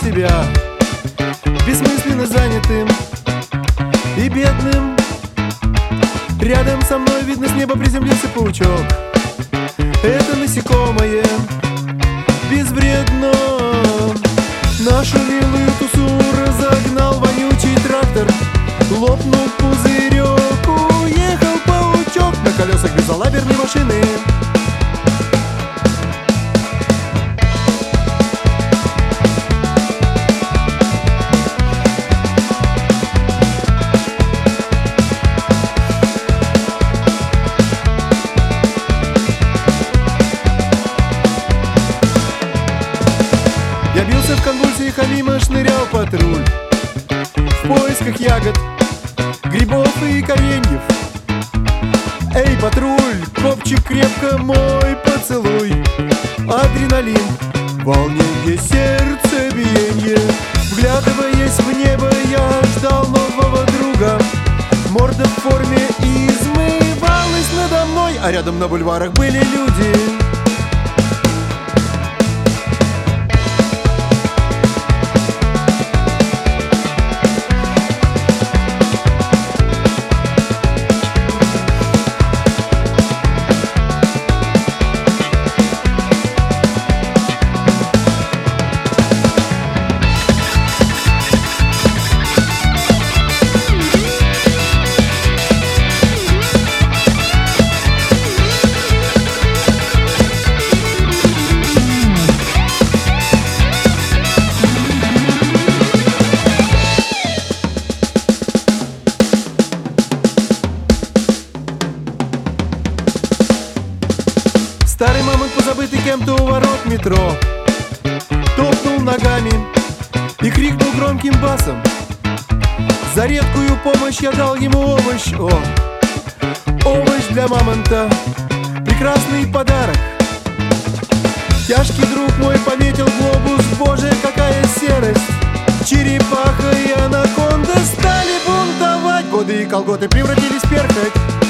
себя бессмысленно занятым и бедным. Рядом со мной, видно, с неба приземлился паучок. Это насекомое безвредно. Нашу милую тусу разогнал вонючий трактор. Лопнул пузырек, уехал паучок на колесах безалаберной машины. Я бился в конвульсиях, а мимо шнырял патруль в поисках ягод, грибов и кореньев. Эй, патруль, копчик, крепко мой поцелуй. Адреналин, волненье, сердцебиенье. Вглядываясь в небо, я ждал нового друга. Морда в форме измывалась надо мной, а рядом на бульварах были люди. Старый мамонт, позабытый кем-то у ворот метро, топнул ногами и крикнул громким басом. За редкую помощь я дал ему овощ. О, овощ для мамонта, прекрасный подарок. Тяжкий друг мой пометил глобус, боже, какая серость. Черепаха и анаконда стали бунтовать. Годы и колготы превратились в перхоть.